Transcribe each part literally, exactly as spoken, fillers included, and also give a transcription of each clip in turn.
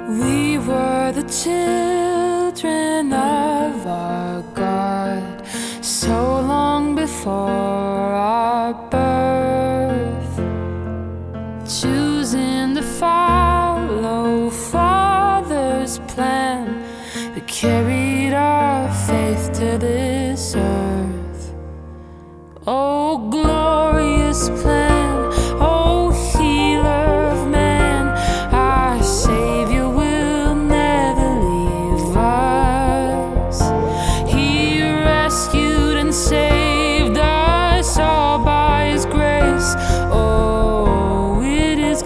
We were the children of our God, so long before our birth, choosing to follow Father's plan that carried our faith to this earth. Oh, glorious plan, oh, healer of man, our Savior will never leave us. He rescued and saved us all by His grace. Oh, it is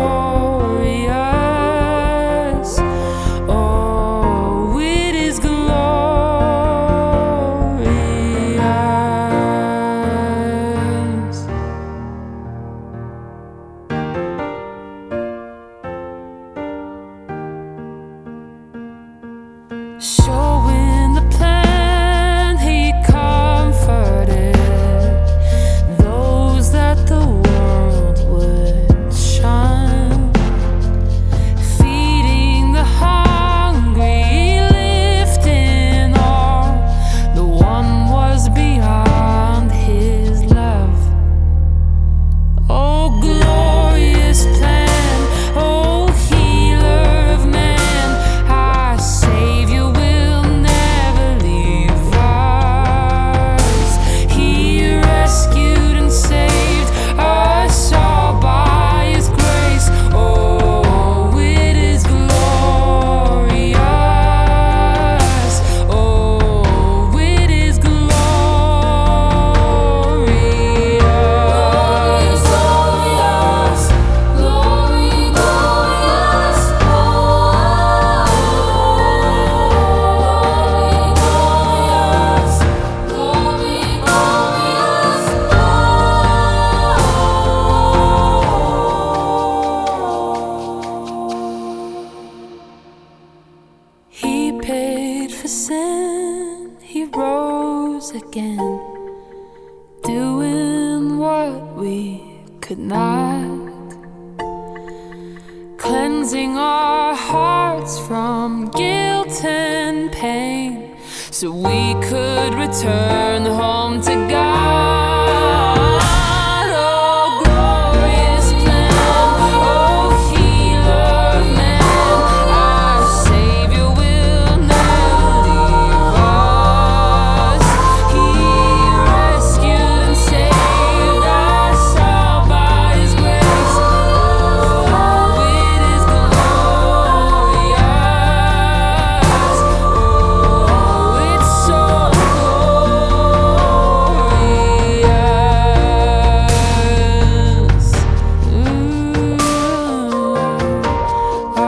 glorious. Oh, it is glorious. Showing the plan, He comforted those that the world would shun, feeding the hungry, lifting all. The one was beyond His love. Oh, glorious plan, oh, healer of man, our Savior will never leave us. He rescued and saved us all by His grace. Oh, it is glorious. Oh, it is glorious. Glory, glorious, glory, glorious, He paid for sin, He rose again, doing what we could not, cleansing our hearts from guilt and pain, so we could return home to God. Oh, glorious plan, oh, healer of man, our Savior will never leave us. He rescued and saved us all by His grace. Oh, it is glorious. Oh, it's so glorious. Ooh, ah.